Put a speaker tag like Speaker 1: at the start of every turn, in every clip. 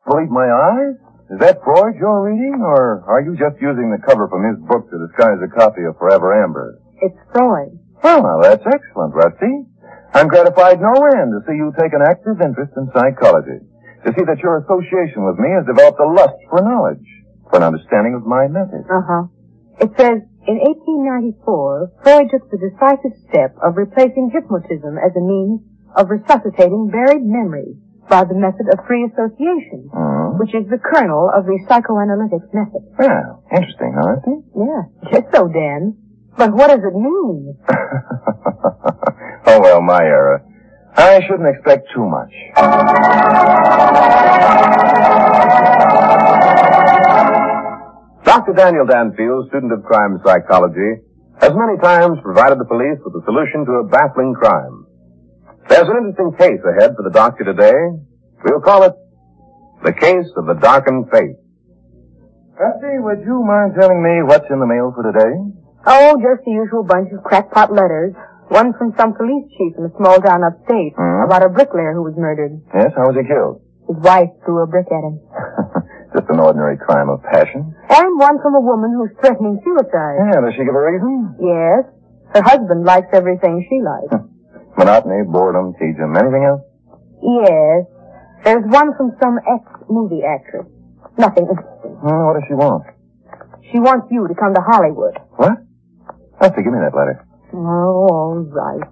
Speaker 1: Believe my eyes? Is that Freud you're reading, or are you just using the cover from his book to disguise a copy of Forever Amber?
Speaker 2: It's Freud.
Speaker 1: Well, that's excellent, Rusty. I'm gratified no end to see you take an active interest in psychology, to see that your association with me has developed a lust for knowledge, for an understanding of my method.
Speaker 2: Uh-huh. It says, in 1894, Freud took the decisive step of replacing hypnotism as a means of resuscitating buried memories by the method of free association, which is the kernel of the psychoanalytic method.
Speaker 1: Well, interesting, huh, Rusty?
Speaker 2: Yeah, just so, Dan. But what does it mean?
Speaker 1: Oh, well, my era. I shouldn't expect too much. Dr. Daniel Danfield, student of crime psychology, has many times provided the police with a solution to a baffling crime. There's an interesting case ahead for the doctor today. We'll call it The Case of the Darkened Face. Rusty, would you mind telling me what's in the mail for today?
Speaker 2: Oh, just the usual bunch of crackpot letters. One from some police chief in a small town upstate about a bricklayer who was murdered.
Speaker 1: Yes, how was he killed?
Speaker 2: His wife threw a brick at him.
Speaker 1: Just an ordinary crime of passion.
Speaker 2: And one from a woman who's threatening suicide.
Speaker 1: Yeah, does she give a reason?
Speaker 2: Yes. Her husband likes everything she likes.
Speaker 1: Monotony, boredom, tedium, anything else?
Speaker 2: Yes. There's one from some ex-movie actress. Nothing interesting.
Speaker 1: What does she want?
Speaker 2: She wants you to come to Hollywood.
Speaker 1: What? Rusty, give me that letter.
Speaker 2: Oh, all right.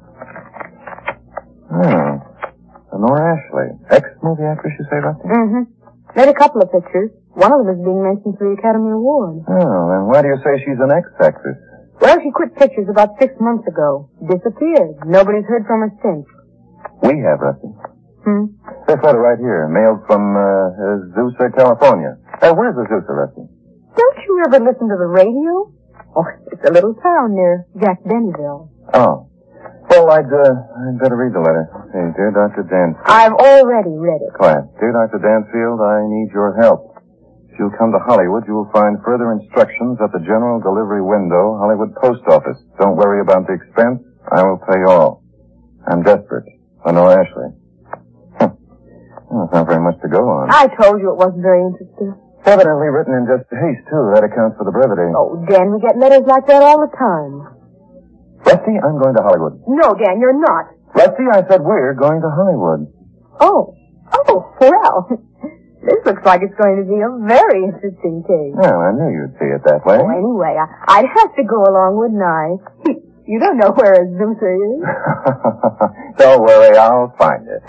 Speaker 1: Honora Ashley. Ex-movie actress, you say, Rusty?
Speaker 2: Mm-hmm. Made a couple of pictures. One of them is being mentioned for the Academy Award.
Speaker 1: Oh, then why do you say she's an ex-actress?
Speaker 2: Well, she quit pictures about 6 months ago. Disappeared. Nobody's heard from her since.
Speaker 1: We have, Rusty. This letter right here, mailed from, Azusa, California. Where's Azusa, Rusty?
Speaker 2: Don't you ever listen to the radio? Oh, it's a little town near Jack Bennyville.
Speaker 1: Oh. Well, I'd better read the letter. Hey, dear Dr. Danfield.
Speaker 2: I've already read it.
Speaker 1: Quiet. Dear Dr. Danfield, I need your help. If you come to Hollywood, you will find further instructions at the general delivery window, Hollywood Post Office. Don't worry about the expense. I will pay all. I'm desperate. Honora Ashley. Well, it's not very much to go on.
Speaker 2: I told you it wasn't very interesting.
Speaker 1: Evidently written in just haste, too. That accounts for the brevity.
Speaker 2: Oh, Dan, we get letters like that all the time.
Speaker 1: Rusty, I'm going to Hollywood.
Speaker 2: No, Dan, you're not.
Speaker 1: Rusty, I said we're going to Hollywood.
Speaker 2: Oh, well. This looks like it's going to be a very interesting case.
Speaker 1: Well, I knew you'd see it that way.
Speaker 2: Oh, anyway, I'd have to go along, wouldn't I? You don't know where Azusa is.
Speaker 1: Don't worry, I'll find it.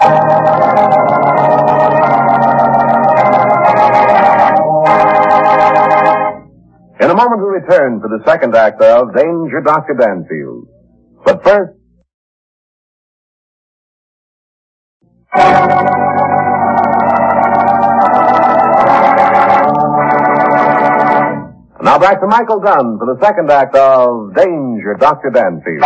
Speaker 1: In a moment we return for the second act of Danger Dr. Danfield. But first... Now back to Michael Dunn for the second act of Danger Dr. Danfield.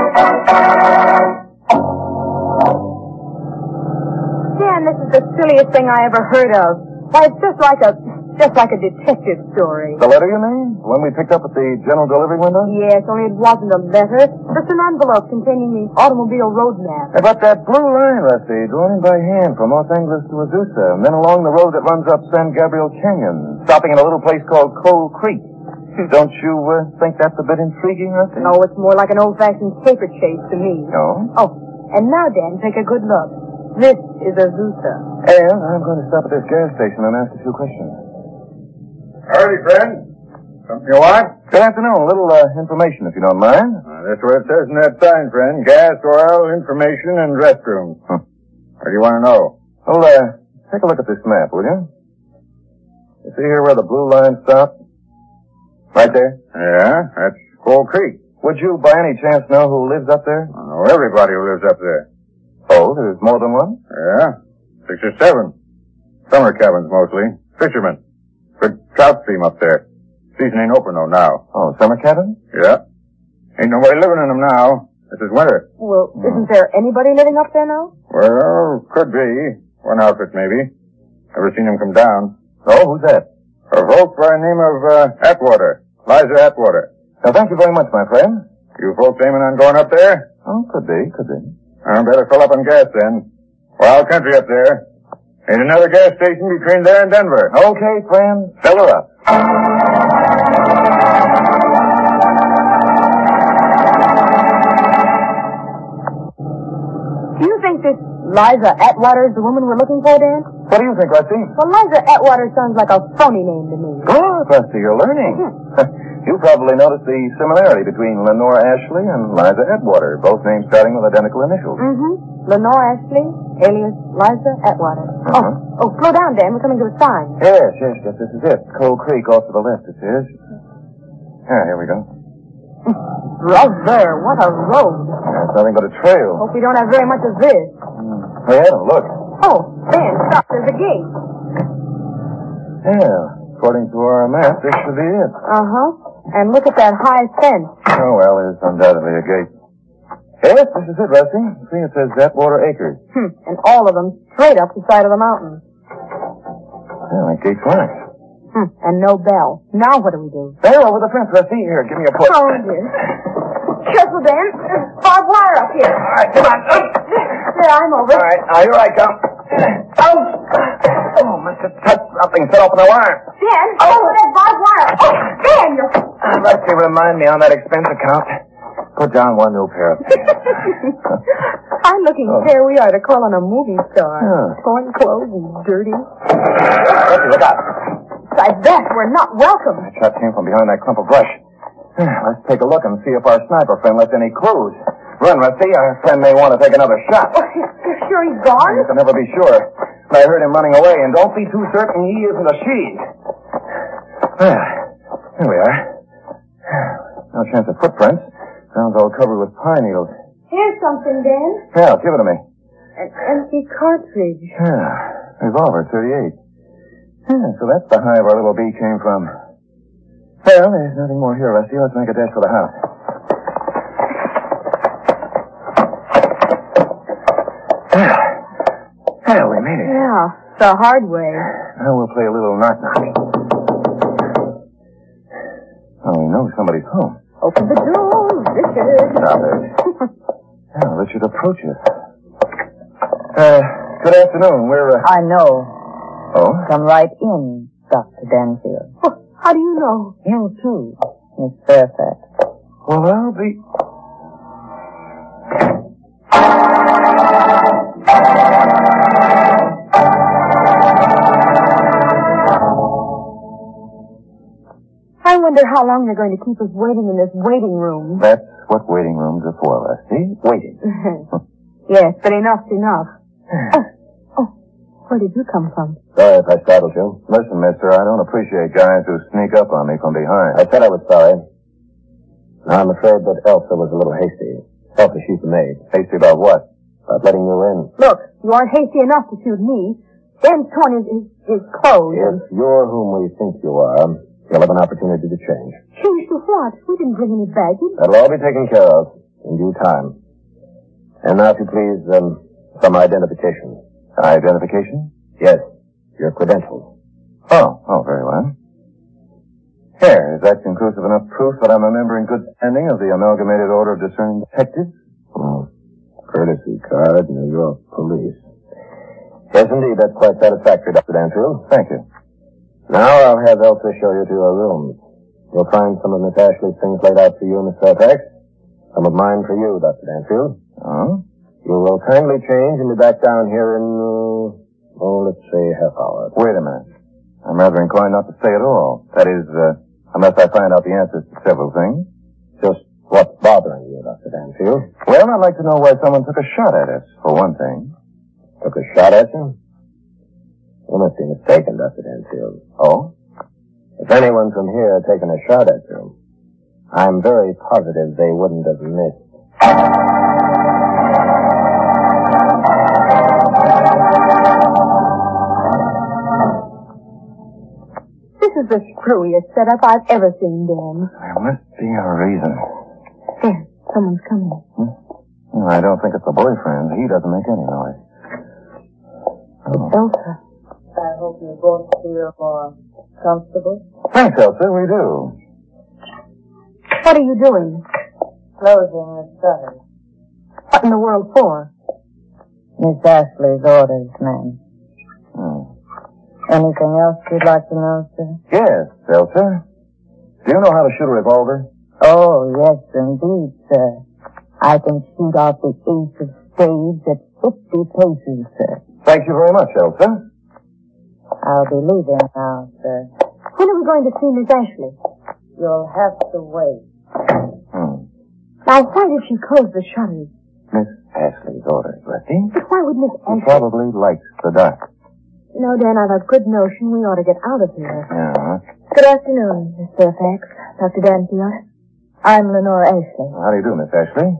Speaker 2: Dan, this is the silliest thing I ever heard of. Why, it's just like a detective story.
Speaker 1: The letter, you mean? The one we picked up at the general delivery window?
Speaker 2: Yes, only it wasn't a letter. Just an envelope containing the automobile road map.
Speaker 1: About that blue line, Rusty, drawn in by hand from Los Angeles to Azusa, and then along the road that runs up San Gabriel Canyon, stopping at a little place called Coal Creek. Don't you think that's a bit intriguing, Rusty?
Speaker 2: No, it's more like an old-fashioned paper chase to me.
Speaker 1: No?
Speaker 2: Oh, and now, Dan, take a good look. This is Azusa.
Speaker 1: And I'm going to stop at this gas station and ask a few questions.
Speaker 3: Howdy, friend. Something you want?
Speaker 1: Good afternoon. A little information, if you don't mind.
Speaker 3: That's what it says in that sign, friend. Gas, oil, information, and restrooms. What do you want to know?
Speaker 1: Well, take a look at this map, will you? You see here where the blue line stops? Right there?
Speaker 3: Yeah, that's Coal Creek.
Speaker 1: Would you, by any chance, know who lives up there?
Speaker 3: I know everybody who lives up there.
Speaker 1: Oh, there's more than one?
Speaker 3: Yeah, 6 or 7. Summer cabins, mostly. Fishermen. Good trout stream up there. Season ain't open, though, now.
Speaker 1: Oh, summer cabins?
Speaker 3: Yeah. Ain't nobody living in them now. This is winter.
Speaker 2: Well, isn't there anybody living up there now?
Speaker 3: Well, could be. One outfit, maybe. Never seen them come down.
Speaker 1: Oh, who's that?
Speaker 3: A folks by the name of, Atwater. Liza Atwater.
Speaker 1: Now, thank you very much, my friend.
Speaker 3: You folks aiming on going up there?
Speaker 1: Oh, could be.
Speaker 3: I better fill up on gas, then. Wild country up there. Ain't another gas station between there and Denver.
Speaker 1: Okay, friend. Fill her up.
Speaker 2: Do you think this Liza Atwater is the woman we're looking for, Dan?
Speaker 1: What do you think, Rusty?
Speaker 2: Well, Liza Atwater sounds like a phony name to me.
Speaker 1: Good, Rusty. You're learning. You probably noticed the similarity between Lenore Ashley and Liza Atwater, both names starting with identical initials.
Speaker 2: Lenore Ashley, alias Liza Atwater. Oh, slow down, Dan. We're coming to a sign.
Speaker 1: Yes, this is it. Coal Creek off to the left, it says. Here we go.
Speaker 2: Brother, what a road.
Speaker 1: It's nothing but a trail.
Speaker 2: Hope we don't have very much of this.
Speaker 1: Yeah, look.
Speaker 2: Oh, Dan, stop. There's a gate.
Speaker 1: Yeah, according to our map, this should be it.
Speaker 2: And look at that high fence.
Speaker 1: Oh, well, there's undoubtedly a gate. Yes, this is it, Rusty. See, it says Atwater Acres.
Speaker 2: And all of them straight up the side of the mountain.
Speaker 1: Yeah, that gate's locked.
Speaker 2: And no bell. Now what do we do?
Speaker 1: There, over the fence, Rusty. Here, give me a push.
Speaker 2: Oh, dear. Careful, Dan. There's barbed wire up here.
Speaker 1: All right, come on.
Speaker 2: There, I'm over.
Speaker 1: All right, now here I come. Oh, must have touched something set off an alarm.
Speaker 2: Dan, over that barbed wire. Oh, Dan, you're...
Speaker 1: Rusty, remind me on that expense account. Put down one new pair of pants.
Speaker 2: Fine looking pair we are to call on a movie star. Torn clothes and dirty.
Speaker 1: Rusty, look out.
Speaker 2: Besides that, we're not welcome.
Speaker 1: That shot came from behind that clump of brush. Let's take a look and see if our sniper friend left any clues. Run, Rusty. Our friend may want to take another shot.
Speaker 2: You're sure he's gone?
Speaker 1: You can never be sure. I heard him running away, and don't be too certain he isn't a she. Here we are. No chance of footprints. Ground's all covered with pine needles.
Speaker 2: Here's something, Dan.
Speaker 1: Yeah, give it to me.
Speaker 2: An empty cartridge.
Speaker 1: Yeah, revolver 38. Yeah, so that's the hive our little bee came from. Well, there's nothing more here, Rusty. Let's make a dash for the house. Yeah, we made it.
Speaker 2: Yeah, the hard way.
Speaker 1: Now we'll play a little knock-knock. Oh, we know somebody's home.
Speaker 2: Open the door, Richard.
Speaker 1: Stop it. Now, Richard approaches. Good afternoon. We're,
Speaker 4: I know.
Speaker 1: Oh?
Speaker 4: Come right in, Dr. Danfield.
Speaker 2: Oh, how do you know?
Speaker 4: You too, Miss Fairfax.
Speaker 1: Well, I'll be...
Speaker 2: I wonder how long they're going to keep us waiting in this waiting room.
Speaker 1: That's what waiting rooms are for, Rusty. Waiting.
Speaker 2: Yes, but enough's enough. Where did you come from?
Speaker 1: Sorry if I startled you. Listen, mister, I don't appreciate guys who sneak up on me from behind. I said I was sorry. Now, I'm afraid that Elsa was a little hasty. Selfish, she's the maid. Hasty about what? About letting you in.
Speaker 2: Look, you aren't hasty enough to shoot me. Dan's torn his clothes.
Speaker 1: If you're whom we think you are, you'll have an opportunity to change.
Speaker 2: Change to what? We didn't bring any baggage.
Speaker 1: That'll all be taken care of in due time. And now, if you please, some identification. Identification? Yes. Your credentials. Oh, very well. Here, is that conclusive enough proof that I'm a member in good standing of the Amalgamated Order of Discerning Detectives? Courtesy card, New York Police. Yes, indeed, that's quite satisfactory, Dr. Danfield. Thank you. Now I'll have Elsa show you to your rooms. You'll find some of Miss Ashley's things laid out for you, Miss Fairfax. Some of mine for you, Dr. Danfield. Oh? You will kindly change and be back down here in, let's say half hour. Wait a minute. I'm rather inclined not to stay at all. That is, unless I find out the answers to several things. Just what's bothering you, Dr. Danfield? Well, I'd like to know why someone took a shot at us, for one thing. Took a shot at you? You must be mistaken, Dr. Danfield. Oh? If anyone from here had taken a shot at you, I'm very positive they wouldn't have missed.
Speaker 2: This is the screwiest setup I've ever seen, Dan.
Speaker 1: There must be a reason.
Speaker 2: There, someone's coming.
Speaker 1: Well, I don't think it's a boyfriend. He doesn't make any noise.
Speaker 2: It's Elsa.
Speaker 4: I hope you both feel more comfortable.
Speaker 1: Thanks, Elsa. We do.
Speaker 2: What are you doing?
Speaker 4: Closing the shutters.
Speaker 2: What in the world for?
Speaker 4: Miss Ashley's orders, ma'am. Anything else you'd like to know, sir?
Speaker 3: Yes, Elsa. Do you know how to shoot a revolver?
Speaker 4: Oh, yes, indeed, sir. I can shoot off the ace of spades at 50 paces, sir.
Speaker 3: Thank you very much, Elsa.
Speaker 4: I'll be leaving now, sir.
Speaker 2: When are we going to see Miss Ashley?
Speaker 4: You'll have to wait.
Speaker 2: Now, why did she close the shutters?
Speaker 3: Miss Ashley's orders, Lefty.
Speaker 2: But why would Miss
Speaker 3: She
Speaker 2: Ashley...
Speaker 3: probably likes the dark.
Speaker 2: You know, Dan, I've a good notion we ought to get out of here.
Speaker 3: Yeah.
Speaker 2: Good afternoon, Miss Fairfax. Dr. Danfield. I'm Lenore Ashley.
Speaker 3: How do you do, Miss Ashley?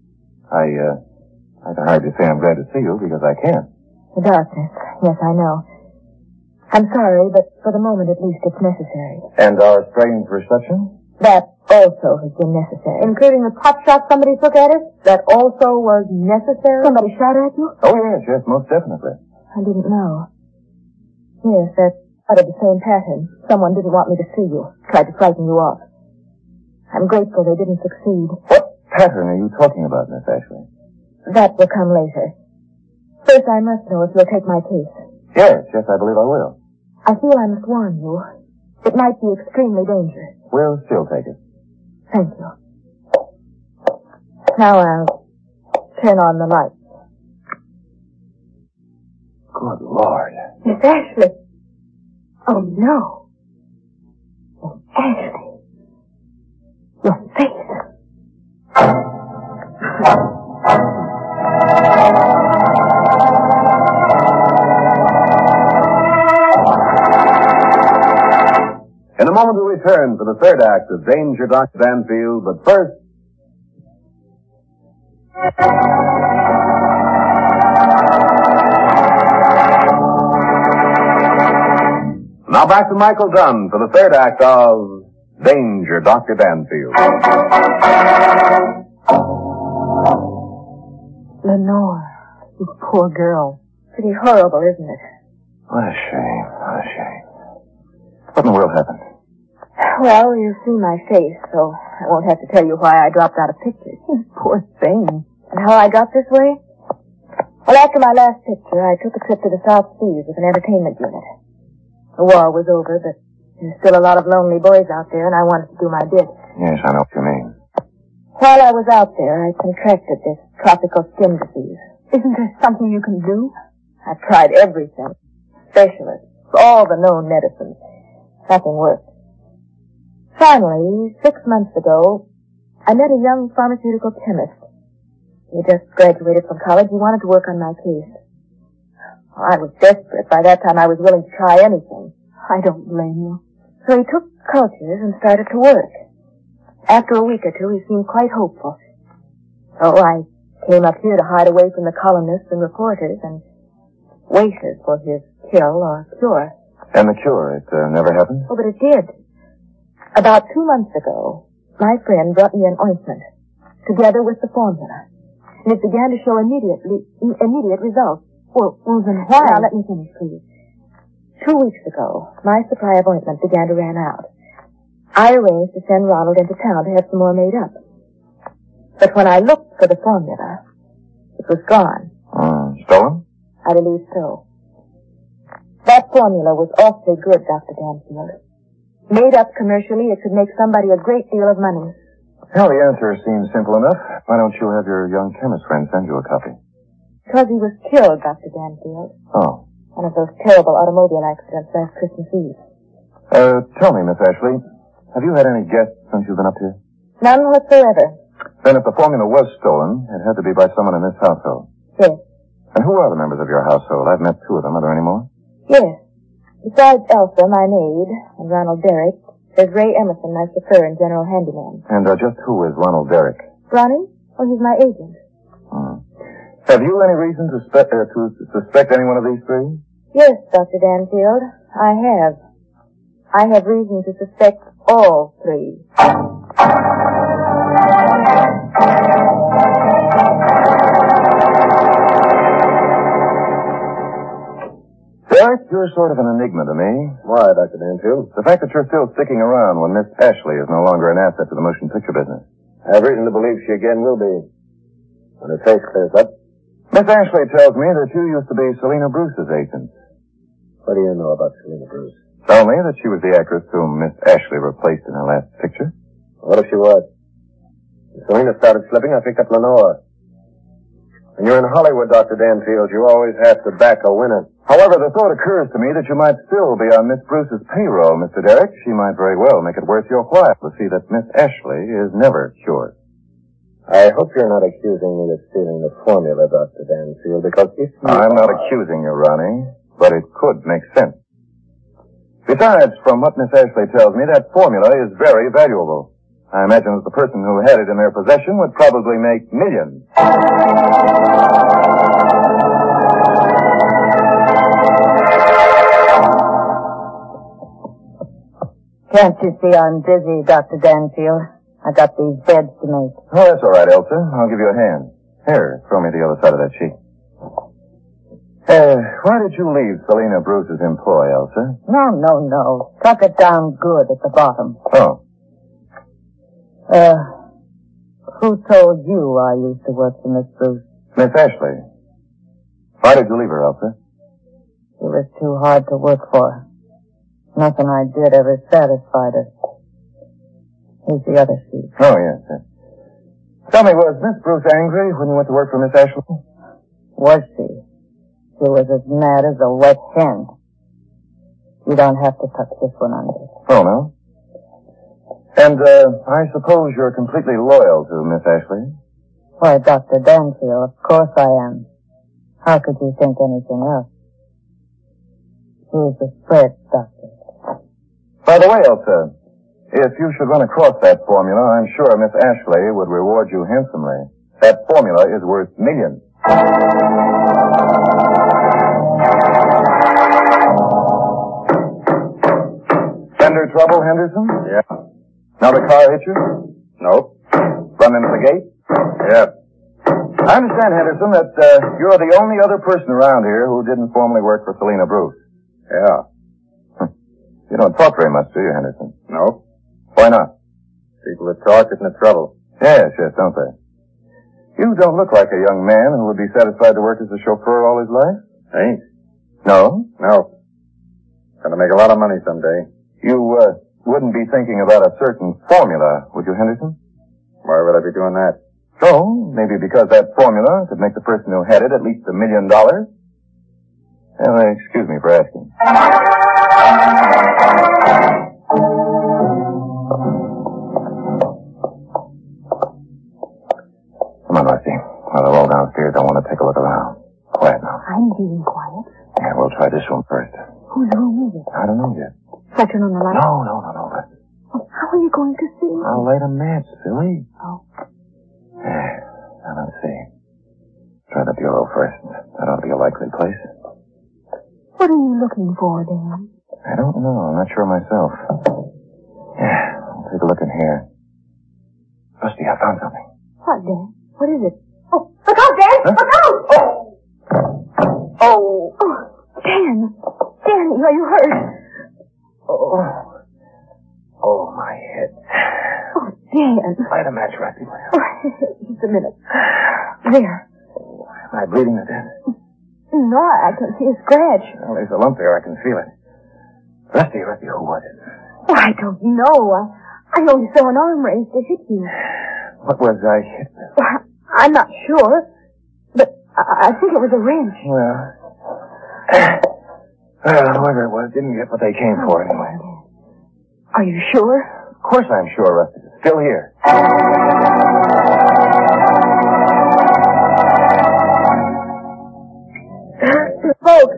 Speaker 3: I can hardly say I'm glad to see you because I can't.
Speaker 2: The darkness. Yes, I know. I'm sorry, but for the moment at least it's necessary.
Speaker 3: And our strange reception?
Speaker 2: That also has been necessary. Including the pot shot somebody took at us? That also was necessary? Somebody shot at you?
Speaker 3: Oh, yes, most definitely.
Speaker 2: I didn't know. Yes, that's part of the same pattern. Someone didn't want me to see you. Tried to frighten you off. I'm grateful they didn't succeed.
Speaker 3: What pattern are you talking about, Miss Ashley?
Speaker 2: That will come later. First, I must know if you'll take my case.
Speaker 3: Yes, I believe I will.
Speaker 2: I feel I must warn you. It might be extremely dangerous.
Speaker 3: We'll still take it.
Speaker 2: Thank you. Now I'll turn on the lights.
Speaker 3: Good Lord.
Speaker 2: Miss Ashley. Oh, no. Miss Ashley. Your face.
Speaker 1: In a moment we return for the third act of Danger, Dr. Danfield, but first... Now back to Michael Dunn for the third act of Danger, Dr. Danfield.
Speaker 2: Lenore, you poor girl. Pretty horrible, isn't it?
Speaker 3: What a shame. What in the world happened?
Speaker 2: Well, you see my face, so I won't have to tell you why I dropped out of pictures. Poor thing. And how I got this way? Well, after my last picture, I took a trip to the South Seas with an entertainment unit. The war was over, but there's still a lot of lonely boys out there, and I wanted to do my bit.
Speaker 3: Yes, I know what you mean.
Speaker 2: While I was out there, I contracted this tropical skin disease. Isn't there something you can do? I've tried everything. Specialists, all the known medicines. Nothing worked. Finally, 6 months ago, I met a young pharmaceutical chemist. He just graduated from college. He wanted to work on my case. Well, I was desperate. By that time, I was willing to try anything. I don't blame you. So he took cultures and started to work. After a week or two, he seemed quite hopeful. So I came up here to hide away from the columnists and reporters and waited for his kill or cure.
Speaker 3: And the cure, it never happened?
Speaker 2: Oh, but it did. About 2 months ago, my friend brought me an ointment, together with the formula. And it began to show immediate results. Well, then why? Now, let me finish, please. 2 weeks ago, my supply of ointment began to run out. I arranged to send Ronald into town to have some more made up. But when I looked for the formula, it was gone.
Speaker 3: Stolen?
Speaker 2: I believe so. That formula was awfully good, Dr. Danfield. Made up commercially, it could make somebody a great deal of money.
Speaker 3: Well, the answer seems simple enough. Why don't you have your young chemist friend send you a copy?
Speaker 2: Because he was killed, Dr. Danfield.
Speaker 3: Oh.
Speaker 2: One of those terrible automobile accidents last Christmas Eve.
Speaker 3: Tell me, Miss Ashley, have you had any guests since you've been up here?
Speaker 2: None whatsoever.
Speaker 3: Then if the formula was stolen, it had to be by someone in this household.
Speaker 2: Yes.
Speaker 3: And who are the members of your household? I've met 2 of them. Are there any more?
Speaker 2: Yes. Besides Elsa, my maid, and Ronald Derrick, there's Ray Emerson, my chauffeur and general handyman.
Speaker 3: And just who is Ronald Derrick?
Speaker 2: Ronnie? Oh, he's my agent.
Speaker 3: Have you any reason to suspect any one of these 3?
Speaker 2: Yes, Dr. Danfield, I have. I have reason to suspect all 3.
Speaker 3: Derek, you're sort of an enigma to me.
Speaker 1: Why, Dr. Danfield?
Speaker 3: The fact that you're still sticking around when Miss Ashley is no longer an asset to the motion picture business.
Speaker 1: I have reason to believe she again will be. When her face clears up.
Speaker 3: Miss Ashley tells me that you used to be Selena Bruce's agent.
Speaker 5: What do you know about Selena Bruce?
Speaker 3: Only that she was the actress whom Miss Ashley replaced in her last picture.
Speaker 5: What if she was? When Selena started slipping, I picked up Lenore. When you're in Hollywood, Dr. Danfield, you always have to back a winner.
Speaker 3: However, the thought occurs to me that you might still be on Miss Bruce's payroll, Mr. Derrick. She might very well make it worth your while to see that Miss Ashley is never cured.
Speaker 5: I hope you're not accusing me of stealing the formula, Dr. Danfield, because if you
Speaker 3: I'm not accusing you, Ronnie, but it could make sense. Besides, from what Miss Ashley tells me, that formula is very valuable. I imagine that the person who had it in their possession would probably make millions.
Speaker 4: Can't you see I'm busy, Dr. Danfield? I got these beds to make.
Speaker 3: Oh, that's all right, Elsa. I'll give you a hand. Here, throw me the other side of that sheet. Why did you leave Selena Bruce's employ, Elsa?
Speaker 4: No. Tuck it down good at the bottom.
Speaker 3: Oh.
Speaker 4: Who told you I used to work for Miss Bruce?
Speaker 3: Miss Ashley. Why did you leave her, Elsa?
Speaker 4: She was too hard to work for. Nothing I did ever satisfied her. Here's the other sheet.
Speaker 3: Oh, yes. Tell me, was Miss Bruce angry when you went to work for Miss Ashley?
Speaker 4: Was she? She was as mad as a wet hen. You don't have to touch this one under.
Speaker 3: Oh, no? And, I suppose you're completely loyal to Miss Ashley?
Speaker 4: Why, Dr. Danfield, of course I am. How could you think anything else? Here's the spread, Doctor.
Speaker 3: By the way, Elsa, if you should run across that formula, I'm sure Miss Ashley would reward you handsomely. That formula is worth millions. Fender trouble, Henderson?
Speaker 5: Yeah.
Speaker 3: Now the car hit you?
Speaker 5: Nope.
Speaker 3: Run into the gate?
Speaker 5: Yeah.
Speaker 3: I understand, Henderson, that you're the only other person around here who didn't formerly work for Selena Bruce.
Speaker 5: Yeah.
Speaker 3: You don't talk very much, do you, Henderson?
Speaker 5: No.
Speaker 3: Why not?
Speaker 5: People that talk isn't a trouble.
Speaker 3: Yes, don't they? You don't look like a young man who would be satisfied to work as a chauffeur all his life.
Speaker 5: Ain't?
Speaker 3: No?
Speaker 5: No. Gonna make a lot of money someday.
Speaker 3: You, wouldn't be thinking about a certain formula, would you, Henderson?
Speaker 5: Why would I be doing that?
Speaker 3: So, maybe because that formula could make the person who had it at least $1 million? Well, excuse me for asking. Come on, Rusty. While they're all downstairs, I want to take a look around. Quiet now.
Speaker 2: I'm being quiet.
Speaker 3: Yeah, we'll try this room first.
Speaker 2: Whose room is it?
Speaker 3: I don't know yet.
Speaker 2: Shall I turn on the light?
Speaker 3: No, Rusty.
Speaker 2: Well, how are you going to see?
Speaker 3: I'll light a match, silly.
Speaker 2: Oh.
Speaker 3: Now, let's see. Try the bureau first. That ought to be a likely place.
Speaker 2: What are you looking for, Dan?
Speaker 3: I don't know. I'm not sure myself. Yeah, I'll take a look in here. Rusty, I found something.
Speaker 2: What, Dan? What is it? Oh, look out, Dan!
Speaker 3: Huh?
Speaker 2: Look out! Oh! Oh, Dan! Dan, are you hurt?
Speaker 3: Oh, my head.
Speaker 2: Oh, Dan.
Speaker 3: Light a match, Rusty.
Speaker 2: Just a minute. There.
Speaker 3: Am I bleeding to death?
Speaker 2: No, I can see a scratch.
Speaker 3: Well, there's a lump there. I can feel it. Rusty, who was it?
Speaker 2: Oh, I don't know. I only saw an arm raised to hit you.
Speaker 3: What was I hit with?
Speaker 2: Well, I'm not sure, but I think it was a wrench.
Speaker 3: Well, whoever it was didn't get what they came for anyway.
Speaker 2: Are you sure?
Speaker 3: Of course I'm sure, Rusty. It's still here.
Speaker 2: Folks,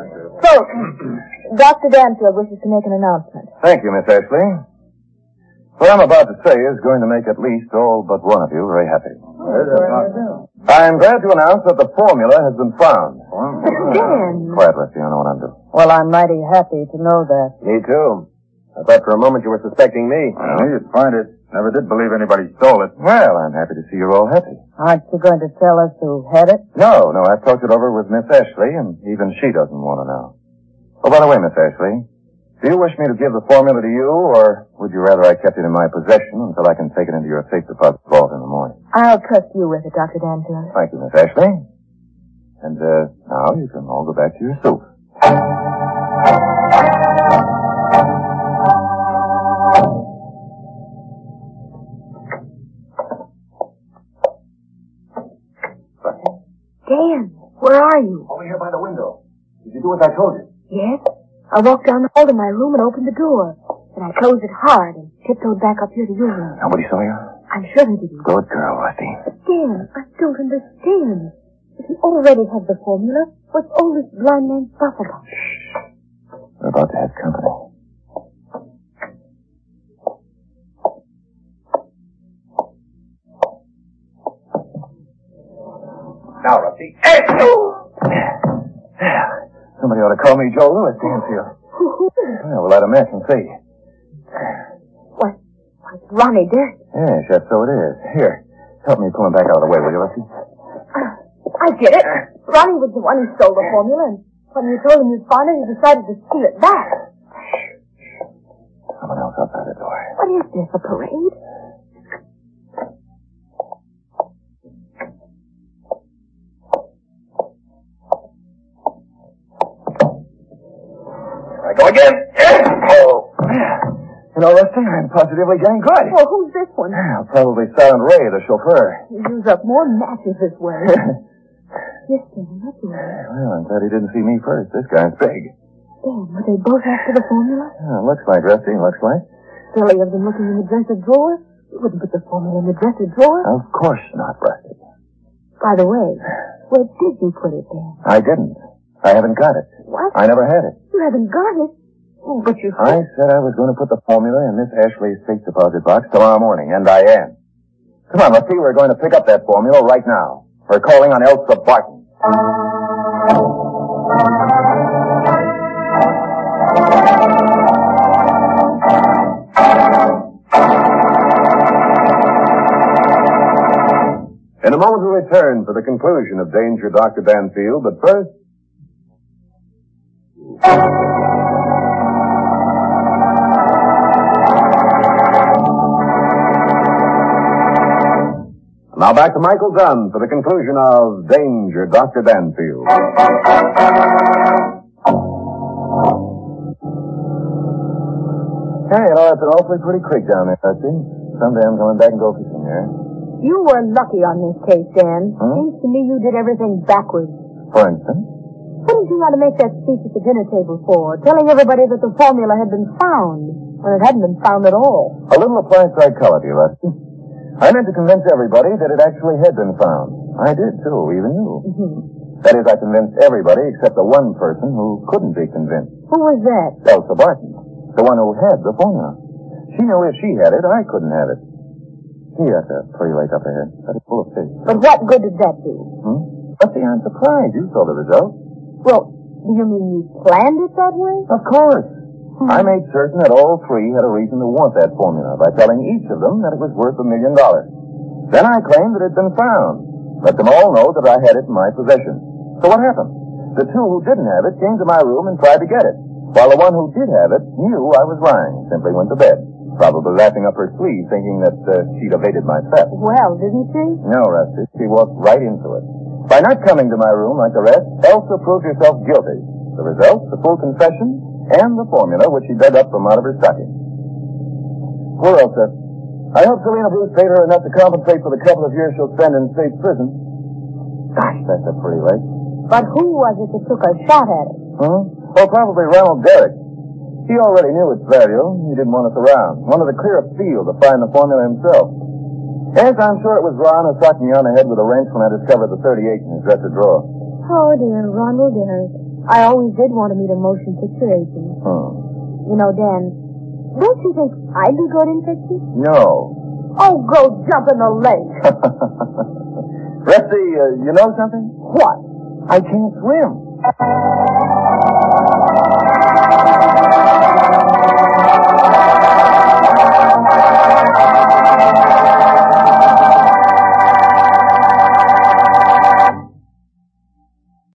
Speaker 2: Dr. Danfield wishes to make an announcement.
Speaker 3: Thank you, Miss Ashley. What I'm about to say is going to make at least all but one of you very happy. I'm glad to announce that the formula has been found.
Speaker 2: Dan.
Speaker 3: Quiet, Rusty. I know what I'm doing.
Speaker 4: Well, I'm mighty happy to know that.
Speaker 5: Me too. I thought for a moment you were suspecting me.
Speaker 3: Well, you'd find it. Never did believe anybody stole it. Well, I'm happy to see you're all happy.
Speaker 4: Aren't you going to tell us who had it?
Speaker 3: No, I've talked it over with Miss Ashley, and even she doesn't want to know. Oh, by the way, Miss Ashley, do you wish me to give the formula to you, or would you rather I kept it in my possession until I can take it into your safe deposit vault in the morning?
Speaker 2: I'll trust you with it, Dr. Danfield.
Speaker 3: Thank you, Miss Ashley. And, now you can all go back to your soup.
Speaker 2: Dan, where are you?
Speaker 3: Over here by the window. Did you do as I told you?
Speaker 2: Yes. I walked down the hall to my room and opened the door. And I closed it hard and tiptoed back up here to your room.
Speaker 3: Nobody saw you?
Speaker 2: I'm sure they didn't.
Speaker 3: Good girl, Rusty.
Speaker 2: But Dan, I don't understand. If you already have the formula, what's all this blind man stuff about?
Speaker 3: We're about to have company. Now, Rusty. Somebody ought to call me Joe Lewis, Danfield. Well, we'll light a match and see.
Speaker 2: What? It's Ronnie Derrick.
Speaker 3: Yes, yes, so it is. Here, help me pull him back out of the way, will you, Rusty?
Speaker 2: I get it. Ronnie was the one who stole the formula, and when you told him you'd found it, he decided to steal it back.
Speaker 3: Someone else outside the door.
Speaker 2: What is this, a parade?
Speaker 3: I go again. Oh. You know, Rusty, I'm positively getting good.
Speaker 2: Well, who's this one?
Speaker 3: Probably Silent Ray, the chauffeur.
Speaker 2: You use up more matches this way. Yes, Dan, that's right.
Speaker 3: Well, I'm glad he didn't see me first. This guy's big.
Speaker 2: Dan, were they both after the formula?
Speaker 3: Yeah, looks like, Rusty, looks like.
Speaker 2: Silly of them looking in the dresser drawer. You wouldn't put the formula in the dresser drawer.
Speaker 3: Of course not, Rusty.
Speaker 2: By the way, where did you put it, Dan?
Speaker 3: I didn't. I haven't got it.
Speaker 2: What?
Speaker 3: I never had it.
Speaker 2: You haven't got it? Oh, but you...
Speaker 3: I said I was going to put the formula in Miss Ashley's safe deposit box tomorrow morning, and I am. Come on, Rusty, we're going to pick up that formula right now. We're calling on Elsa Barton.
Speaker 1: In a moment, we'll return for the conclusion of Danger, Dr. Danfield, but first... Now back to Michael Dunn for the conclusion of Danger, Dr. Danfield.
Speaker 3: Hey, it's been awfully pretty creek down there, Rusty. Someday I'm coming back and go fishing there.
Speaker 2: You were lucky on this case, Dan. Seems to me you did everything backwards.
Speaker 3: For instance?
Speaker 2: What did you want to make that speech at the dinner table for? Telling everybody that the formula had been found, when it hadn't been found at all.
Speaker 3: A little applied psychology, Rusty. I meant to convince everybody that it actually had been found. I did, too, even you.
Speaker 2: Mm-hmm.
Speaker 3: That is, I convinced everybody except the one person who couldn't be convinced.
Speaker 2: Who was that?
Speaker 3: Elsa Barton, the one who had the formula. She knew if she had it, I couldn't have it. Here, that's a pretty lake up ahead. That is full of fish.
Speaker 2: But what good did that do?
Speaker 3: Rusty, I'm surprised you saw the result.
Speaker 2: Well, do you mean you planned it that way?
Speaker 3: Of course. I made certain that all three had a reason to want that formula by telling each of them that it was worth $1 million. Then I claimed that it had been found. Let them all know that I had it in my possession. So what happened? The two who didn't have it came to my room and tried to get it, while the one who did have it knew I was lying, simply went to bed, probably wrapping up her sleeve, thinking that she'd evaded my theft.
Speaker 2: Well, didn't she?
Speaker 3: No, Rusty. She walked right into it. By not coming to my room like the rest, Elsa proved herself guilty. The result, the full confession, and the formula which she dug up from out of her stocking. Poor Elsa. I hope Selena Bruce paid her enough to compensate for the couple of years she'll spend in state prison. Gosh, that's a pretty lake.
Speaker 2: But who was it that took a shot at it?
Speaker 3: Well, probably Ronald Derrick. He already knew its value. He didn't want us around. Wanted to clear a field to find the formula himself. Yes, I'm sure it was Ron who socked me on the head with a wrench when I discovered the 38 in his dresser drawer.
Speaker 2: Oh, dear, Ronald Derrick. I always did want to meet a motion picture agent. You know, Dan, don't you think I'd be good in pictures?
Speaker 3: No.
Speaker 2: Oh, go jump in the lake.
Speaker 3: Rusty, you know something?
Speaker 2: What?
Speaker 3: I can't swim.